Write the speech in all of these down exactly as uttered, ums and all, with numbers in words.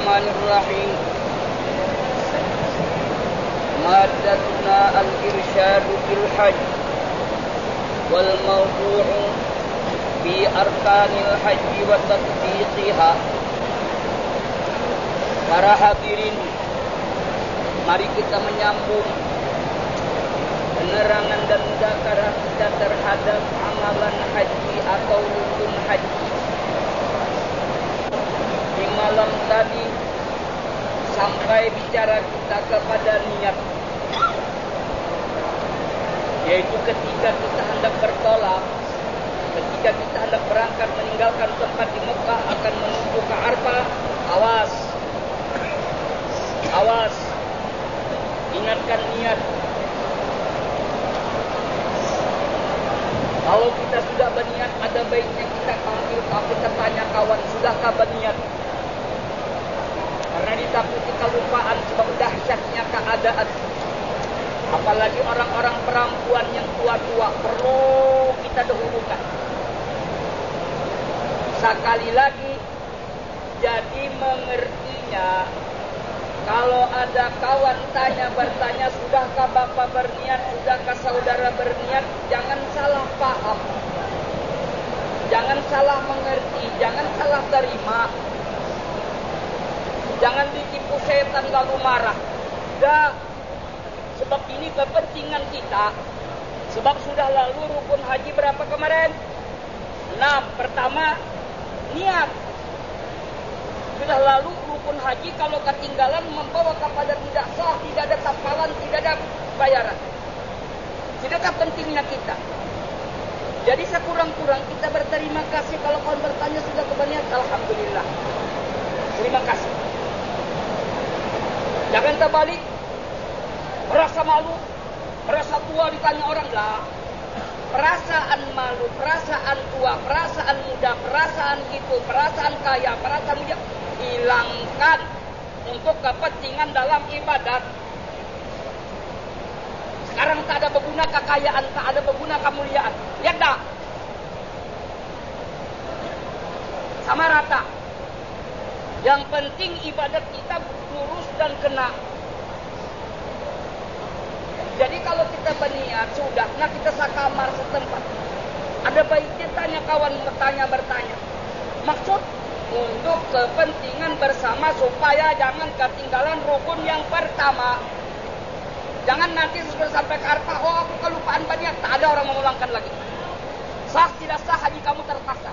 Bismillahirrahmanirrahim. Maddatuna al-irsyadu bil hajj wal mawdu'u fi arkanil hajji wa tatbiqiha. Para hadirin, mari kita menyambung penerangan dan mudzakarah kita terhadap amalan haji atau rukun haji. Di malam tadi sampai bicara kita kepada niat, yaitu ketika kita hendak bertolak, ketika kita hendak berangkat meninggalkan tempat di Mekah akan menuju ke Arafah. Awas, awas, ingatkan niat. Kalau kita sudah berniat, ada baiknya kita panggil, kita tanya kawan, sudahkah berniat? Karena ditakuti kelupaan sebab dahsyatnya keadaan. Apalagi orang-orang perempuan yang tua-tua perlu kita dahulukan. Sekali lagi, jadi mengertinya, kalau ada kawan tanya bertanya, sudahkah bapak berniat, sudahkah saudara berniat, jangan salah paham, jangan salah mengerti, jangan salah terima, jangan ditipu setan lalu marah. Dah, sebab ini kepentingan kita. Sebab sudah lalu rukun haji berapa kemarin? enam. Pertama, niat. Sudah lalu rukun haji kalau ketinggalan membawa kepada tidak sah, tidak ada tapalan, tidak ada bayaran. Tidakkah pentingnya kita? Jadi sekurang-kurang kita berterima kasih kalau kawan bertanya sudah keberniat, alhamdulillah. Terima kasih. Jangan terbalik, merasa malu, merasa tua ditanya orang lah. Perasaan malu, perasaan tua, perasaan muda, perasaan itu, perasaan kaya, perasaan muda, hilangkan untuk kepentingan dalam ibadat. Sekarang tak ada berguna kekayaan, tak ada berguna kemuliaan. Lihat dah, sama rata. Yang penting ibadat kita lurus dan kena. Jadi kalau kita berniat, sudah, nah kita sakamar setempat. Ada baiknya tanya kawan, bertanya bertanya. Maksud untuk kepentingan bersama supaya jangan ketinggalan rukun yang pertama. Jangan nanti sudah sampai ke Arafah, oh aku kelupaan berniat, tak ada orang mengulangkan lagi. Sah tidak sah haji kamu terpaksa.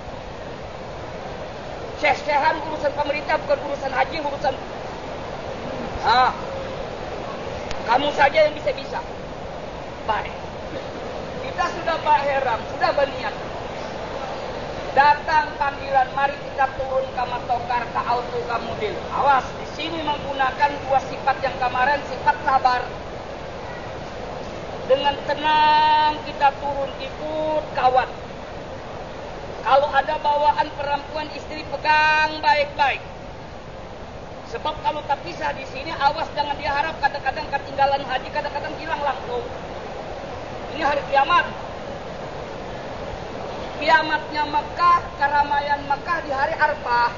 Syekh-syekhan urusan pemerintah, bukan urusan haji, urusan. Nah, kamu saja yang bisa-bisa. Baik. Kita sudah berihram, sudah berniat. Datang panggilan, mari kita turun ke matokar, ke auto, ke mobil. Awas, di sini menggunakan dua sifat yang kemarin, sifat sabar. Dengan tenang kita turun, ikut kawan. Kalau ada bawaan perempuan, istri pegang baik-baik. Sebab kalau terpisah di sini, awas jangan diharap kadang-kadang ketinggalan haji, kadang-kadang hilang langsung. Ini hari kiamat. Kiamatnya Mekah, keramaian Mekah di hari Arafah.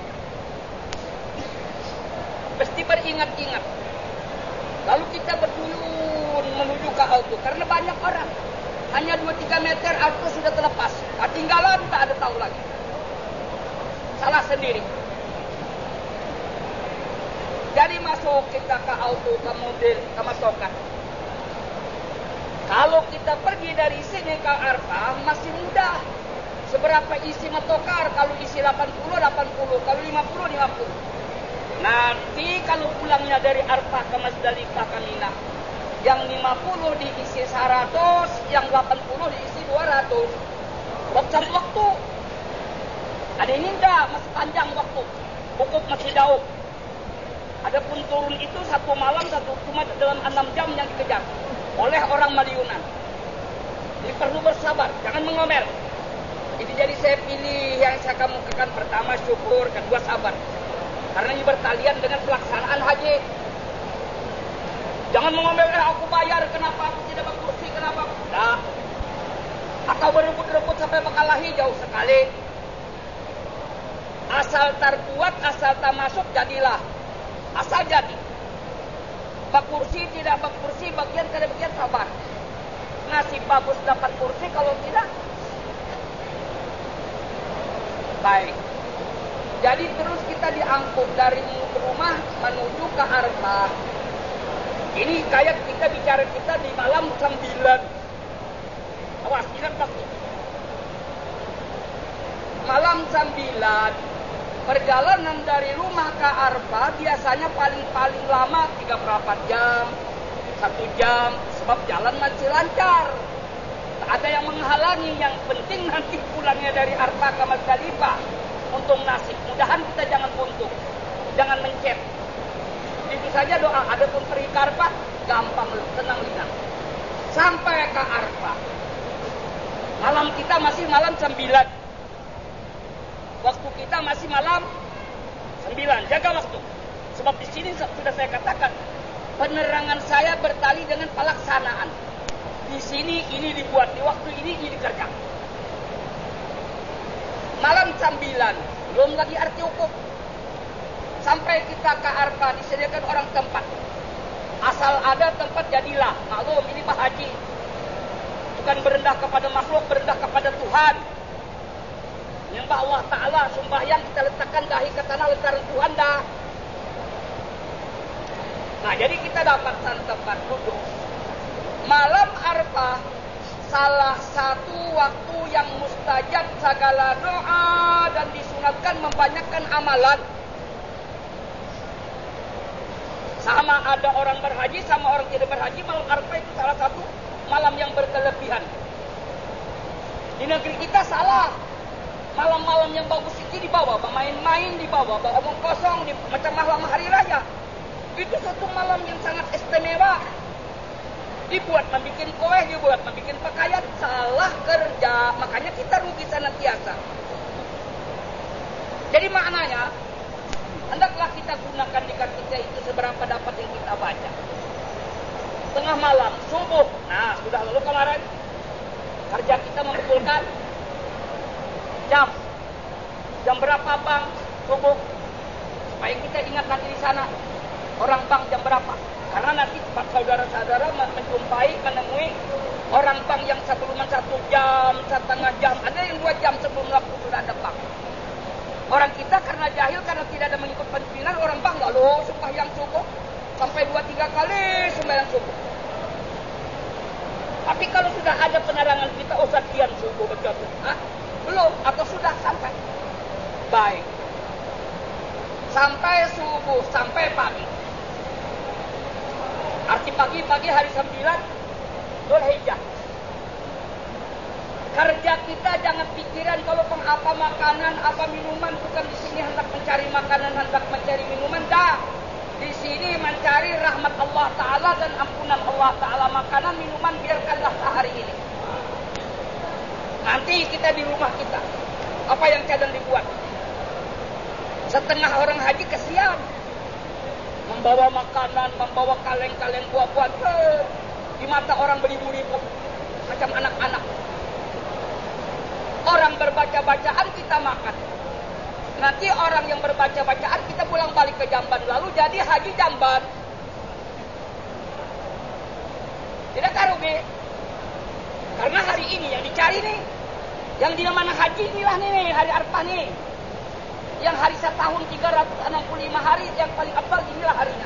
Mesti beringat-ingat. Lalu kita berduyun menuju ke auto, karena banyak orang. Hanya dua tiga meter auto sudah terlepas. Ketinggalan tak ada tahu lagi. Salah sendiri. Jadi masuk kita ke auto, ke mobil, ke matokar. Kalau kita pergi dari sini ke Arafah masih mudah. Seberapa isi matokar? Kalau isi delapan puluh, delapan puluh. Kalau lima puluh, lima puluh. Nanti kalau pulangnya dari Arafah ke Musdalifah ke Mina, yang lima puluh diisi seratus, yang delapan puluh diisi dua ratus. Waktu waktu. Ada ini enggak, masih panjang waktu. Cukup masih jauh. Adapun turun itu satu malam, satu cuma dalam enam jam yang dikejar oleh orang Maliunan. Ini perlu bersabar, jangan mengomel. Ini jadi saya pilih yang saya kemukakan, pertama syukur, kedua sabar. Karena ini bertalian dengan pelaksanaan haji. Jangan mengomel, eh aku bayar, kenapa aku tidak berkursi, kenapa? Tidak. Atau berebut-rebut sampai berkalahi jauh sekali. Asal terbuat, asal tak masuk, jadilah. Asal jadi. Bak kursi, tidak bak kursi, bagian tidak bagian, sabar. Nasib bagus dapat kursi, kalau tidak. Baik. Jadi terus kita diangkut dari rumah menuju ke Arfah. Ini kayak kita bicara kita di malam sembilan. Awas, ingat pasti. Malam sembilan, perjalanan dari rumah ke Arfah biasanya paling-paling lama tiga berapa jam, satu jam, sebab jalan masih lancar. Tak ada yang menghalangi, yang penting nanti pulangnya dari Arfah ke Musdalifah untung nasib. Mudahan kita jangan buntung, jangan mencet. Itu saja doa, ada pun pergi ke Arfah, gampang, tenang linang. Sampai ke Arfah. Malam kita masih malam sembilan. Waktu kita masih malam sembilan. Jaga waktu. Sebab di sini sudah saya katakan, penerangan saya bertali dengan pelaksanaan. Di sini ini dibuat, di waktu ini ini dikerjakan. Malam sembilan, belum lagi arti hukum. Sampai kita ke Arfah disediakan orang tempat. Asal ada tempat jadilah. Maklum ini mah haji. Bukan berendah kepada makhluk, berendah kepada Tuhan. Menyembah Allah Ta'ala, sembahyang kita letakkan dahi ke tanah lentaran Tuhan dah. Nah jadi kita dapatkan tempat duduk. Malam Arfah salah satu waktu yang mustajab segala doa dan disunatkan membanyakkan amalan. Sama ada orang berhaji sama orang tidak berhaji, malam Arfah itu salah satu malam yang berkelebihan. Di negeri kita salah. Malam-malam yang bagus itu dibawa, main-main dibawa, bawa omong kosong, di, macam malam hari raya. Itu satu malam yang sangat istimewa. Dibuat membuat kue, dibuat membuat pakaian, salah kerja. Makanya kita rugi senantiasa. Jadi maknanya, hendaklah kita gunakan di kita itu seberapa dapat yang kita baca. Tengah malam, subuh. Nah, sudah lalu kemarin, kerja kita mengumpulkan jam. Jam berapa bang? Subuh. Supaya kita ingat nanti di sana. Orang bang jam berapa? Karena nanti saudara-saudara menjumpai, menemui orang bang yang sebelumnya satu jam, setengah jam. Ada yang dua jam sebelum waktu sudah ada bang. Orang kita karena jahil, karena tidak ada mengikut pimpinan, orang bang lalu sembahyang subuh. Sampai dua tiga kali sembahyang subuh. Tapi kalau sudah ada penerangan kita, oh sekian subuh bergabung. Hah? Belum, atau sudah sampai. Baik. Sampai subuh, sampai pagi. Arti pagi-pagi hari sembilan, Dzulhijjah. Kerja kita jangan pikiran kalau peng apa makanan, apa minuman. Bukan di sini hendak mencari makanan, hendak mencari minuman. Dah. Di sini mencari rahmat Allah Ta'ala dan ampunan Allah Ta'ala. Makanan, minuman biarkanlah sehari ini. Nanti kita di rumah kita, apa yang kadang dibuat. Setengah orang haji kesian. Membawa makanan, membawa kaleng-kaleng buah-buah. Di mata orang beribu-ribu. Macam anak-anak. Orang berbaca-bacaan kita makan. Nanti orang yang berbaca-bacaan kita pulang balik ke jamban. Lalu jadi haji jamban. Tidakkah rugi? Karena hari ini yang dicari nih. Yang di mana haji inilah nih, hari Arfah nih. Yang hari setahun tiga ratus enam puluh lima hari, yang paling afdal inilah harinya.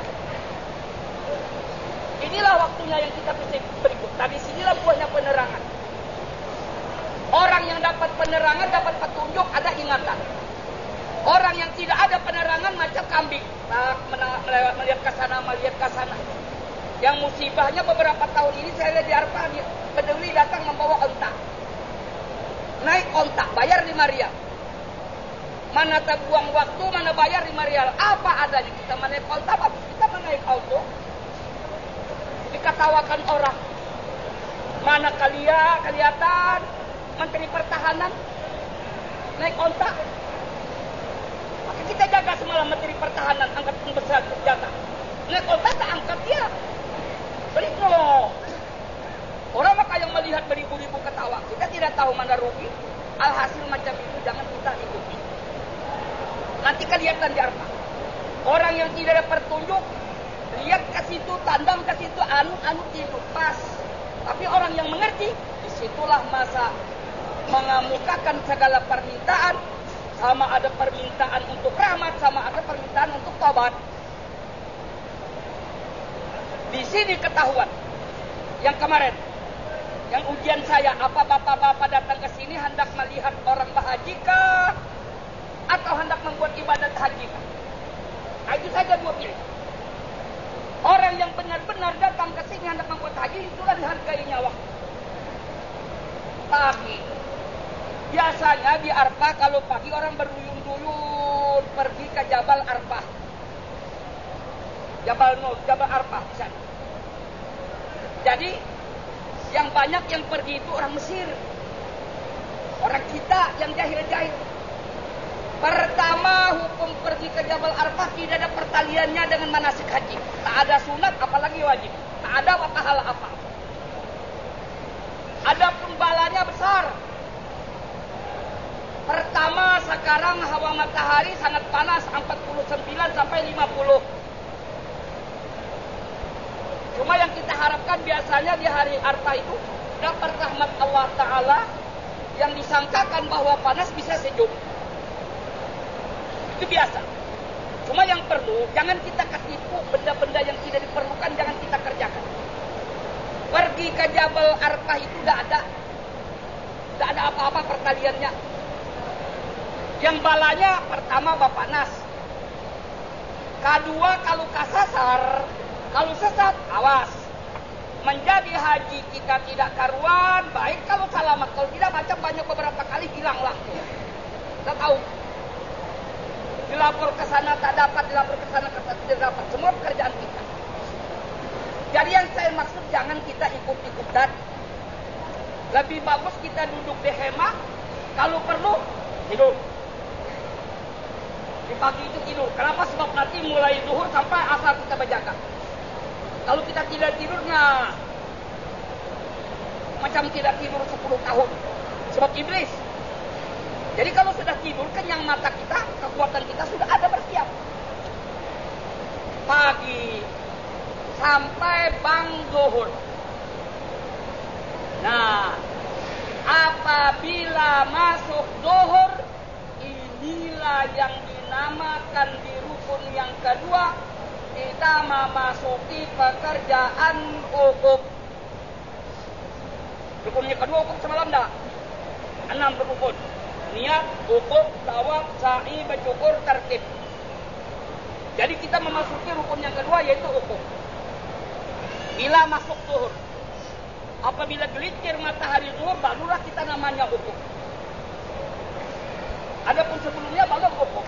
Inilah waktunya yang kita berikut. Tadi sinilah buahnya penerangan. Orang yang dapat penerangan, dapat petunjuk, ada ingatan. Orang yang tidak ada penerangan macam kambing. Tak melihat ke sana, melihat ke sana. Yang musibahnya beberapa tahun ini saya lihat di Arfah, peduli datang membawa onta. Naik onta, bayar lima rial. Mana tak buang waktu, mana bayar lima rial. Apa adanya kita menaik onta, kita menaik auto. Dikatawakan orang. Mana kalian, kelihatan Menteri Pertahanan naik onta. Maka kita jaga semalam Menteri Pertahanan, angkatan besar senjata. Naik onta tak angkat dia. Beri no. Orang maka yang melihat beribu-ribu ketawa, kita tidak tahu mana rugi. Alhasil macam itu jangan kita ikuti. Nanti kelihatan di Arafah. Orang yang tidak ada petunjuk, lihat ke situ, tandang ke situ, anu-anu tidur pas. Tapi orang yang mengerti, disitulah masa mengamukakan segala permintaan. Sama ada permintaan untuk rahmat, sama ada permintaan untuk tobat. Di sini ketahuan. Yang kemarin, yang ujian saya, apa bapak-bapak datang ke sini hendak melihat orang berhaji kah? Atau hendak membuat ibadat haji kah? Nah, itu saja dua pilih. Orang yang benar-benar datang ke sini hendak membuat haji, itulah dihargai nyawa. Pagi. Biasanya di Arafah kalau pagi orang berduyun-duyun pergi ke Jabal Arafah. Jabal Nur, Jabal Arafah di sana. Jadi yang banyak yang pergi itu orang Mesir. Orang kita yang jahil-jahil. Pertama hukum pergi ke Jabal Arafah tidak ada pertaliannya dengan manasik haji. Tak ada sunat apalagi wajib. Tak ada pahala apa. Ada pembalanya besar. Pertama sekarang hawa matahari sangat panas empat puluh sembilan sampai lima puluh. Cuma yang kita harapkan biasanya di hari Arafah itu dapat rahmat Allah Ta'ala yang disangkakan bahwa panas bisa sejuk. Itu biasa. Cuma yang perlu jangan kita ketipu benda-benda yang tidak diperlukan, jangan kita kerjakan. Pergi ke Jabal Arafah itu tidak ada tidak ada apa-apa pertaliannya. Yang balanya pertama bapak nas. Kedua kalau kasasar, kalau sesat, awas. Menjadi haji kita tidak karuan, baik kalau selamat. Kalau tidak macam banyak beberapa kali hilanglah. Kita tahu. Dilapor ke sana tak dapat, dilapor ke sana tidak dapat. Semua pekerjaan kita. Jadi yang saya maksud jangan kita ikut-ikutan. Lebih bagus kita duduk di hema. Kalau perlu, tidur. Di pagi itu tidur. Kenapa? Sebab nanti mulai zuhur sampai asar kita berjaga. Kalau kita tidak tidurnya macam tidak tidur sepuluh tahun. Sebab iblis. Jadi kalau sudah tidur, kenyang mata kita, kekuatan kita sudah ada bersiap. Pagi sampai bang zuhur. Nah, apabila masuk zuhur, inilah yang dinamakan di rukun yang kedua, kita memasuki pekerjaan wukuf. Rukun yang kedua wukuf semalam dah. Enam rukun. Niat, wukuf, tawaf, sa'i, bersyukur, tertib. Jadi kita memasuki rukun yang kedua yaitu wukuf. Bila masuk zuhur. Apabila gelincir matahari zuhur, barulah kita namanya wukuf. Adapun sebelumnya belum wukuf.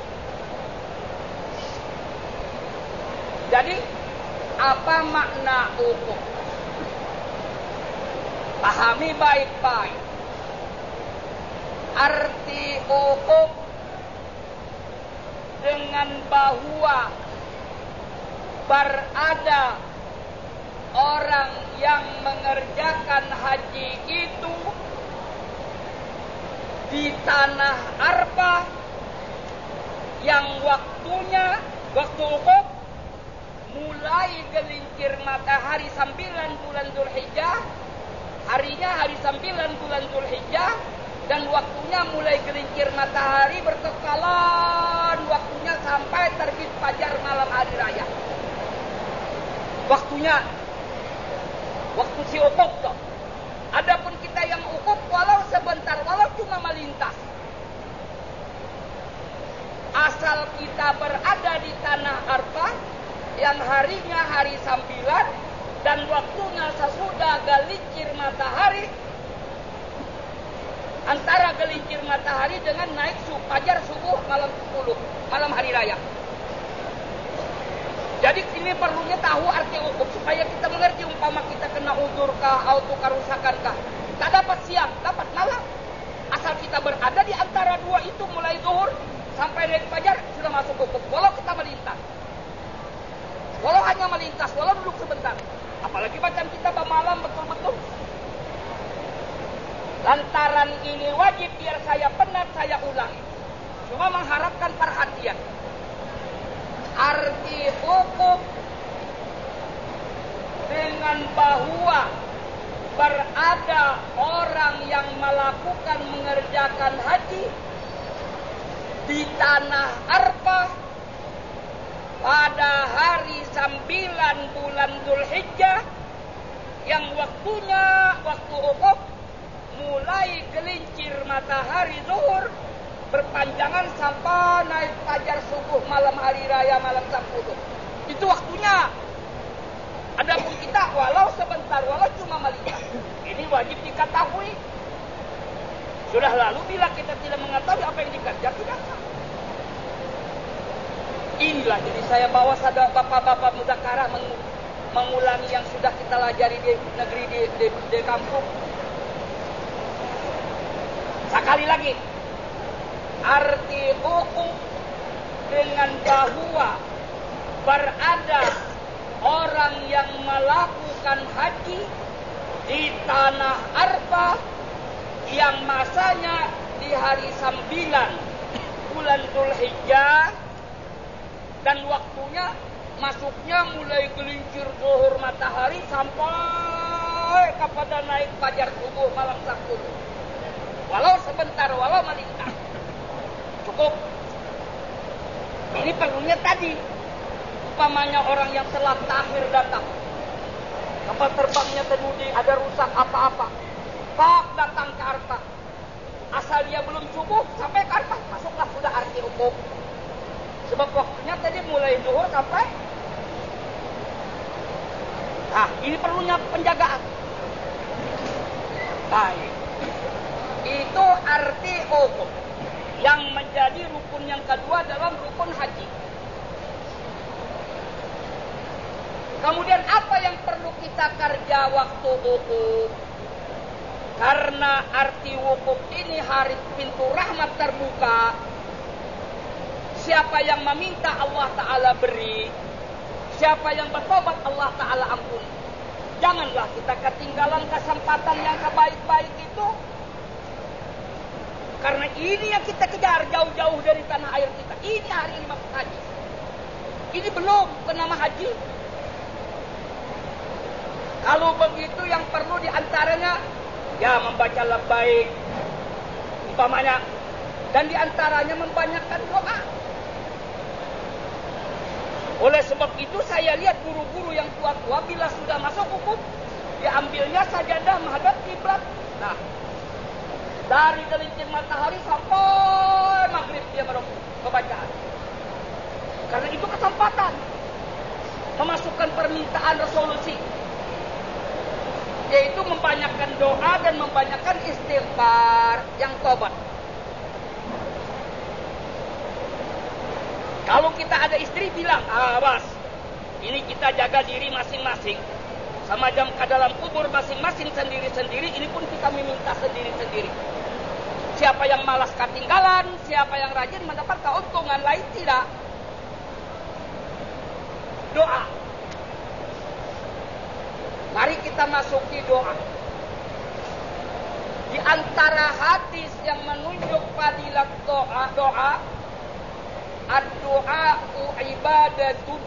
Jadi apa makna wukuf? Pahami baik-baik. Arti wukuf dengan bahwa berada orang yang mengerjakan haji itu di tanah Arafah yang waktunya waktu wukuf mulai gelincir matahari sembilan bulan Dzulhijjah, harinya hari sembilan bulan Dzulhijjah, dan waktunya mulai gelincir matahari berkekalan waktunya sampai terbit fajar malam hari raya. Waktunya waktu si wukuf toh. Adapun kita yang wukuf walau sebentar, walau cuma melintas, asal kita berada di tanah Arafah yang harinya hari sembilan dan waktunya sesudah gelincir matahari, antara gelincir matahari dengan naik fajar subuh malam sepuluh, malam hari raya. Jadi ini perlunya tahu arti wukuf supaya kita mengerti umpama kita kena udzur kah atau kerusakan kah. Tak dapat siang, dapat malam. Asal kita berada di antara dua itu mulai zuhur sampai naik fajar sudah masuk wukuf. Walau kita melintas. Walau hanya melintas, walau duduk sebentar. Apalagi macam kita bermalam betul-betul. Lantaran ini wajib biar saya penat saya ulangi. cuma mengharapkan perhatian. Arti wukuf dengan bahwa berada orang yang melakukan mengerjakan haji di tanah Arfah pada hari sembilan bulan Dzulhijjah yang waktunya waktu wukuf mulai gelincir matahari zuhur berpanjangan sampai naik fajar subuh malam hari raya malam sepuluh. Itu waktunya. Adapun kita walau sebentar, walau cuma melihat, ini wajib diketahui. Sudah lalu bila kita tidak mengetahui apa yang dikerja, tidak sah. Inilah jadi saya bawa sada bapak-bapak mudzakarah mengulangi yang sudah kita pelajari di negeri di, di, di kampung. Sekali lagi, arti wukuf dengan bahwa berada orang yang melakukan haji di tanah Arfah yang masanya di hari sembilan bulan Dzulhijjah dan waktunya masuknya mulai gelincir zuhur matahari sampai kepada naik fajar subuh malam sepuluh. Walau sebentar, walau melintas. Cukup. Ini perlunya tadi. Umpamanya orang yang telah takhir datang. Kapal terbangnya terjadi ada rusak apa-apa. Pak datang ke Arfah. Asal dia belum subuh sampai ke Arfah, masuklah sudah arti wukuf. Sebab waktunya tadi mulai zuhur sampai. Nah, ini perlunya penjagaan. Baik. Itu arti wukuf. Yang menjadi rukun yang kedua dalam rukun haji. Kemudian apa yang perlu kita kerja waktu wukuf? Karena arti wukuf ini hari pintu rahmat terbuka. Siapa yang meminta Allah Ta'ala beri. Siapa yang bertobat Allah Ta'ala ampuni. Janganlah kita ketinggalan kesempatan yang sebaik-baik itu. Karena ini yang kita kejar jauh-jauh dari tanah air kita. Ini hari ini maksud haji. Ini belum bernama haji. Kalau begitu yang perlu diantaranya ya membaca labbaik umpamanya. Dan diantaranya membanyakkan doa. Oleh sebab itu saya lihat guru-guru yang tua-tua bila sudah masuk wukuf diambilnya sajadah menghadap kiblat. Nah, dari gelincir matahari sampai maghrib dia merokok pembacaan. Karena itu kesempatan memasukkan permintaan resolusi, yaitu membanyakkan doa dan membanyakkan istighfar yang tobat. Kalau kita ada istri bilang, awas, ini kita jaga diri masing-masing. Sama jam ke dalam kubur masing-masing sendiri-sendiri, ini pun kita meminta sendiri-sendiri. Siapa yang malas ketinggalan, siapa yang rajin mendapat keuntungan, lain tidak. Doa. Mari kita masuki doa. Di antara hadis yang menunjuk fadilat doa, doa, ad-du'a'u ibadatun.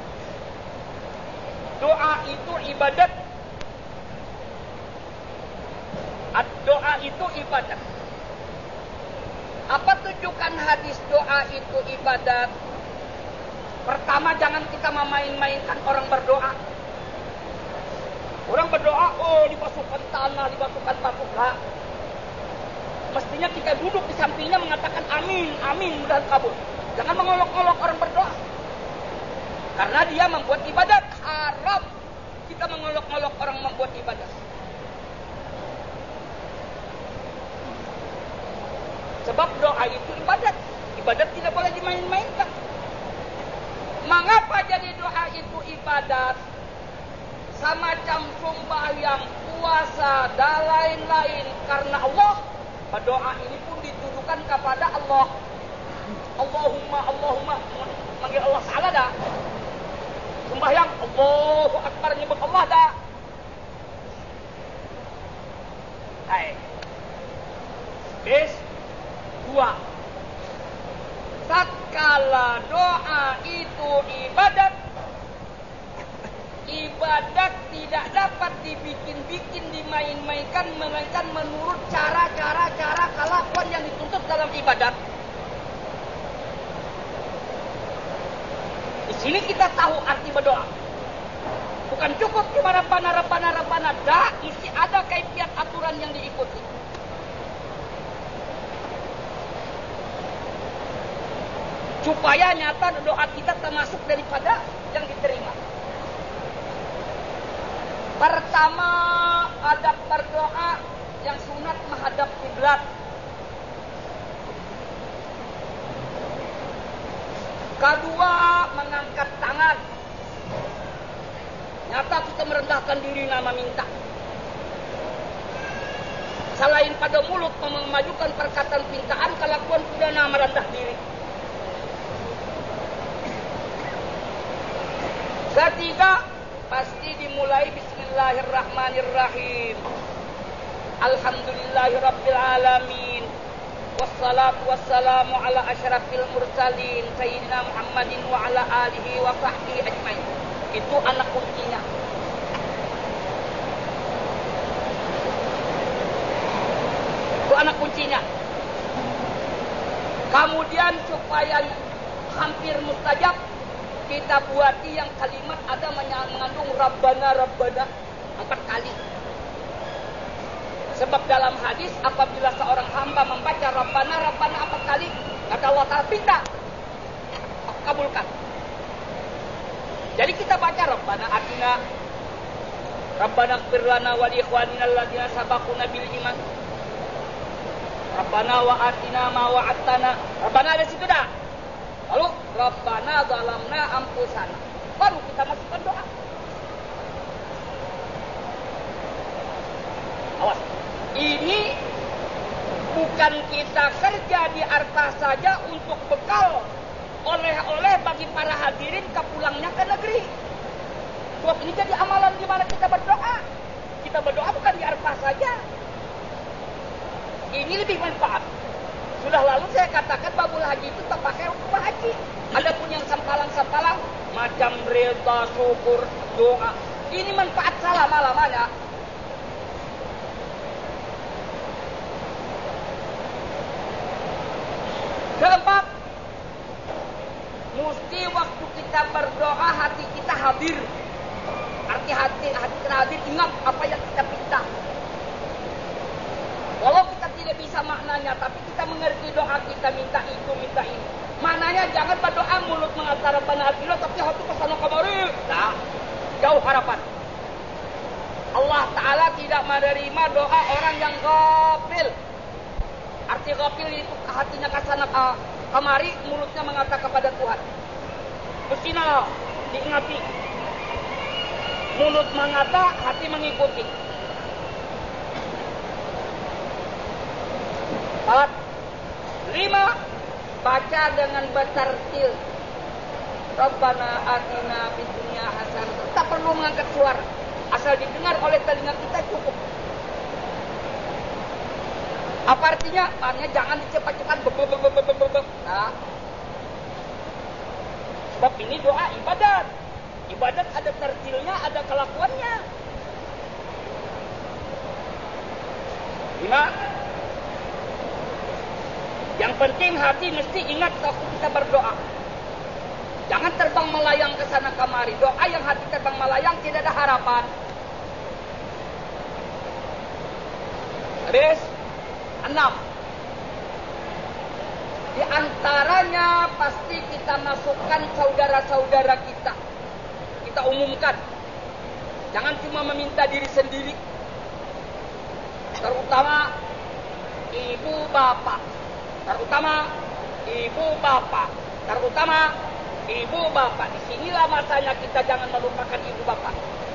Doa itu ibadat. Ad-doa itu ibadat. Apa tujuan hadis doa itu ibadat? Pertama, jangan kita memain-mainkan orang berdoa. Orang berdoa, oh dibasuhkan tanah, dibasuhkan batu. Lah. Mestinya kita duduk di sampingnya mengatakan amin, amin, mudah kabul. Jangan mengolok-olok orang berdoa. Karena dia membuat ibadat. Haram kita mengolok-olok orang membuat ibadat. Sebab doa itu ibadat. Ibadat tidak boleh dimain-mainkan. Mengapa jadi doa itu ibadat? Semacam sembahyang, puasa, dan lain-lain. Karena Allah, doa ini pun ditujukan kepada Allah. Allahumma, Allahumma, manggil Allah Ta'ala dah. Sembahyang, Allahu Akbar, nyebut Allah dah. Hai. Bis, dua. tatkala doa itu ibadat, ibadat tidak dapat dibikin-bikin, dimain-mainkan, melainkan menurut cara-cara cara kelakuan yang dituntut dalam ibadat. Di sini kita tahu arti berdoa. Bukan cukup cuma rabbana rabbana rabbana, dah, mesti ada kaifiat aturan yang diikuti. Supaya nyata doa kita termasuk daripada yang diterima. Pertama, adab berdoa yang sunat menghadap kiblat. Kedua, mengangkat tangan. Nyata kita merendahkan diri nama minta. Selain pada mulut memajukan perkataan pintaan, kelakuan sudah nama merendah diri. Ketiga, pasti dimulai bismillahirrahmanirrahim. Alhamdulillahirabbil alamin. Wassalatu wassalamu ala asyrafil mursalin sayyidina Muhammadin wa ala alihi wa sahbihi ajmain. Itu anak kuncinya. Itu anak kuncinya. Kemudian supaya hampir mustajab, kita buati yang kalimat ada mengandung Rabbana Rabbana empat kali. Sebab dalam hadis apabila seorang hamba membaca Rabbana Rabbana empat kali, kata Allah Ta'ala, minta, kabulkan. Jadi kita baca Rabbana atina, Rabbana ighfir lana wa li ikhwanina alladziina sabaquna bil iman. Rabbana wa atina ma wa'adtana. Rabbana ada situ dah. Lalu Rabbana zalamna anfusana. Baru kita masukkan doa. Awas. Ini bukan kita kerja di Arta saja untuk bekal oleh-oleh bagi para hadirin kepulangnya ke negeri. Sebab ini jadi amalan di mana kita berdoa. Kita berdoa bukan di Arta saja. Ini lebih manfaat. Sudah lalu saya katakan babul haji itu tak pakai hukum haji. Ada pun yang sampalang-sampalang macam rida, syukur, doa. Ini manfaat selama-lamanya. Keempat, mesti waktu kita berdoa hati kita hadir. Arti hati hati kita hadir, ingat apa yang kita minta. Walau kita tidak bisa maknanya, tapi kita mengerti doa kita minta itu, minta ini. Maknanya jangan berdoa mulut mengatakan Rabbana atina, tapi hati kesana kemari. Nah, jauh harapan. Allah Ta'ala tidak menerima doa orang yang ghafil. Arti ghafil itu hatinya kesana kemari, mulutnya mengatakan kepada Tuhan. Mestinya diingati. Mulut mengata, hati mengikuti. Empat, lima, baca dengan bertartil. Rabbana atina fid dunya hasanah. Tak perlu mengangkat suara, asal didengar oleh telinga kita cukup. Apa artinya? Artinya jangan dicepat-cepat. Nah, sebab ini doa ibadat. Ibadat ada tartilnya, ada kelakuannya. Lima. Yang penting hati mesti ingat waktu kita berdoa. Jangan terbang melayang ke sana kemari. Doa yang hati terbang melayang tidak ada harapan. Habis. Enam. Di antaranya pasti kita masukkan saudara-saudara kita. Kita umumkan. Jangan cuma meminta diri sendiri. Terutama ibu bapak. Terutama ibu bapak. Terutama ibu bapak. Disinilah masanya kita jangan melupakan ibu bapak.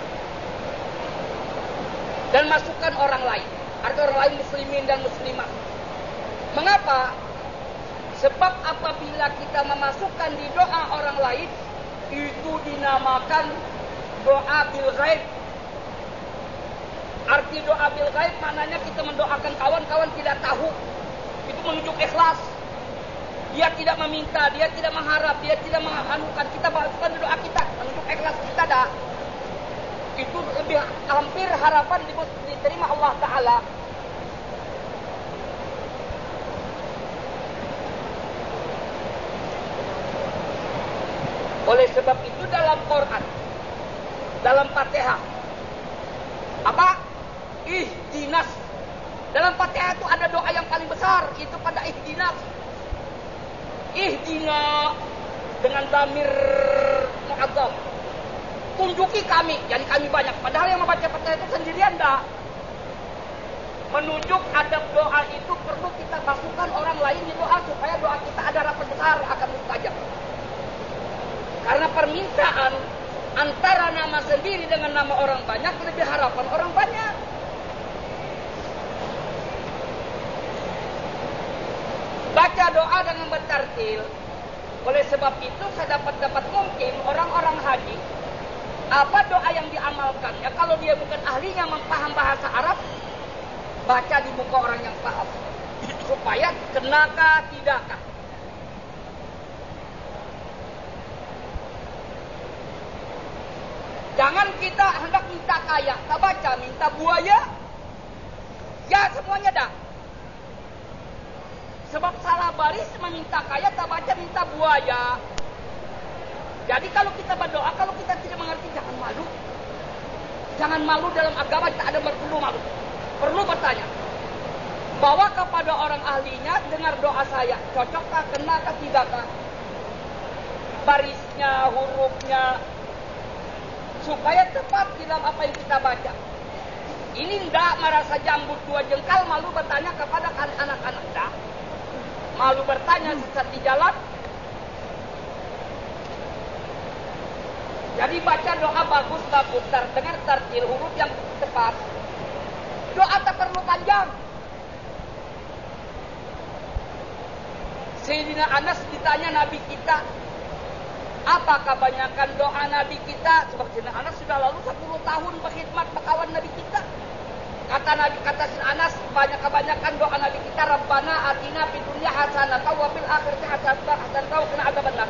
Dan masukkan orang lain. Ada orang lain muslimin dan muslimah. Mengapa? Sebab apabila kita memasukkan di doa orang lain, itu dinamakan doa bil ghaib. Arti doa bil ghaib maknanya kita mendoakan kawan-kawan tidak tahu. Itu menunjuk ikhlas. Dia tidak meminta, dia tidak mengharap, dia tidak menganukan. Kita balaskan doa kita, menunjuk ikhlas kita dah. Itu lebih hampir harapan diterima Allah Ta'ala. Oleh sebab itu dalam Quran, dalam Fatihah, apa? Ihdinas. Dalam Fatihah itu ada doa yang paling besar, itu pada ihdinas. Ihdina dengan damir mu'adzam. Tunjuki kami, jadi kami banyak. Padahal yang membaca Fatihah itu sendirian dah. Menunjuk adab doa itu perlu kita masukkan orang lain di doa supaya doa kita ada rapat besar akan mustajab. Karena permintaan antara nama sendiri dengan nama orang banyak lebih harapan orang banyak. Baca doa dengan bertartil. Oleh sebab itu saya dapat dapat mungkin orang-orang haji apa doa yang diamalkan ya kalau dia bukan ahlinya mempaham bahasa Arab, baca di muka orang yang paham supaya kenakah tidakkah. Jangan kita hendak minta kaya, tak baca minta buaya. Ya semuanya dah. Sebab salah baris meminta kaya, tak baca minta buaya. Jadi kalau kita berdoa, kalau kita tidak mengerti, jangan malu. Jangan malu dalam agama, tak ada perlu malu. Perlu bertanya. Bawa kepada orang ahlinya, dengar doa saya. Cocokkah, kenakah, tidakkah? Barisnya, hurufnya, supaya tepat dalam apa yang kita baca. Ini tidak merasa jambut dua jengkal, malu bertanya kepada anak-anak. Tidak. Malu bertanya sesat di jalan. Jadi baca doa bagus-bagus, dengar tartil huruf yang tepat. Doa tak perlu panjang. Sayyidina Anas ditanya Nabi kita, apa kebanyakan doa Nabi kita? Sebab Sayyidina Anas sudah lalu sepuluh tahun berkhidmat berkawan Nabi kita. Kata Nabi, kata Sayyidina Anas, banyak kebanyakan doa Nabi kita, Rabbana atina fid dunya hasanah wa fil akhirati hasanah wa qina adzabannar.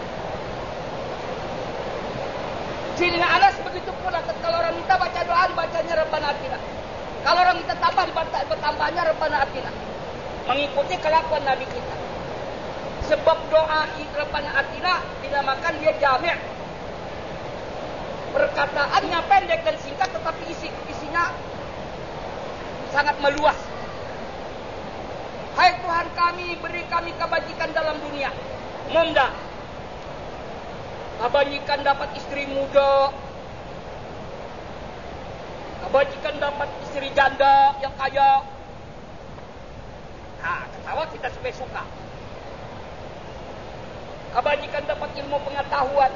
Sayyidina Anas begitu pula, kalau orang minta baca doa dibacanya Rabbana atina. Kalau orang minta tambah bertambahnya Rabbana atina. Mengikuti kelakuan Nabi kita. Sebab doa Rabbana atina dinamakan dia jami'. Perkataannya pendek dan singkat, tetapi isi isinya sangat meluas. Hai Tuhan kami, beri kami kebajikan dalam dunia. Munda. Kebajikan dapat istri muda. Kebajikan dapat istri janda yang kaya. Nah, ketawa kita supaya suka. Kebajikan dapat ilmu pengetahuan.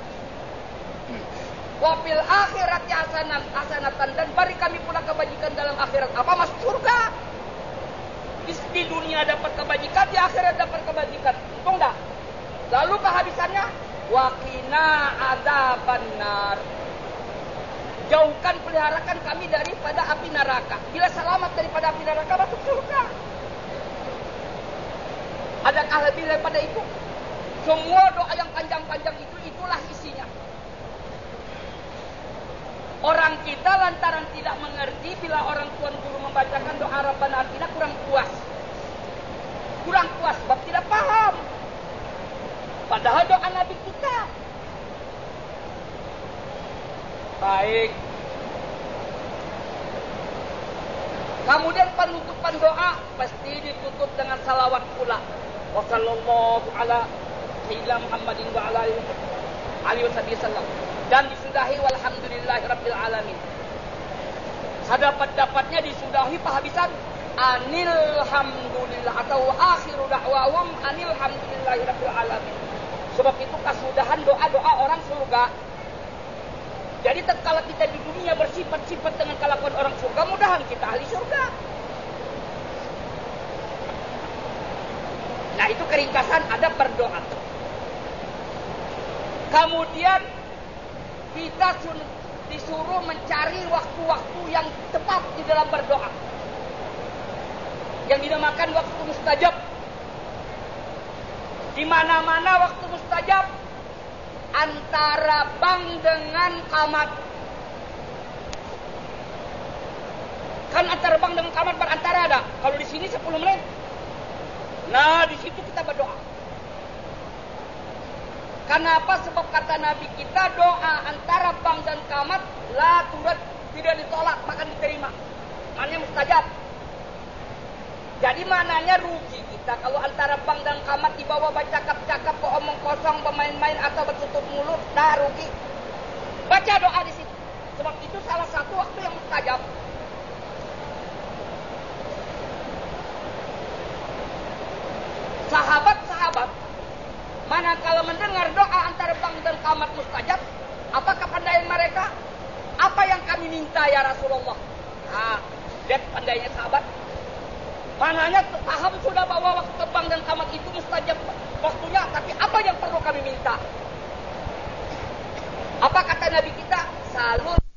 Wafil akhirat hasanah hasanatan, dan beri kami pula kebajikan dalam akhirat. Apa masuk surga? Di, di dunia dapat kebajikan, di akhirat dapat kebajikan. Untung dah. Lalu kehabisannya waqina adzabannar. Jauhkan, peliharakan kami daripada api neraka. Bila selamat daripada api neraka, masuk surga. Adakah lebih daripada itu? Semua doa yang panjang-panjang itu, itulah isinya. Orang kita lantaran tidak mengerti, bila orang tuan guru membacakan doa Rabbana atina kurang puas. Kurang puas sebab tidak paham. Padahal doa Nabi kita. Baik. Kemudian penutupan doa pasti ditutup dengan salawat pula. Wa sallallahu ala sayyidina Muhammadin wa ala alihi wasallam. Dan disudahi walhamdulillahi rabbil alamin. Sedapat-dapatnya disudahi penghabisan anilhamdulillah atau akhiru da'wahum anilhamdulillahi rabbil alamin. Sebab itu kesudahan doa-doa orang surga. Jadi tatkala kita di dunia bersifat-sifat dengan kelakuan orang surga, mudahan kita ahli surga. Nah, itu keringkasan adab berdoa. Kemudian kita disuruh mencari waktu-waktu yang tepat di dalam berdoa, yang dinamakan waktu mustajab. Di mana-mana waktu mustajab antara bank dengan qamat. Kan antara bank dengan qamat berantara ada. Kalau di sini sepuluh menit. Nah, di situ kita berdoa. Kenapa? Sebab kata Nabi kita, doa antara bank dan qamat la turad, tidak ditolak, maka diterima. Maknanya mustajab. Jadi maknanya rugi kita kalau antara bank dan qamat dibawa bercakap-cakap, omong kosong, bermain-main atau bertutup mulut, dah rugi. Baca doa di situ. Sebab itu salah satu waktu yang mustajab. Sahabat-sahabat, mana kalau mendengar doa antara bank dan qamat mustajab, apa kepandaian mereka? Apa yang kami minta ya Rasulullah? Nah, lihat pandainya sahabat. Mananya paham sudah bahwa waktu bank dan qamat itu mustajab waktunya, tapi apa yang perlu kami minta? Apa kata Nabi kita? Salul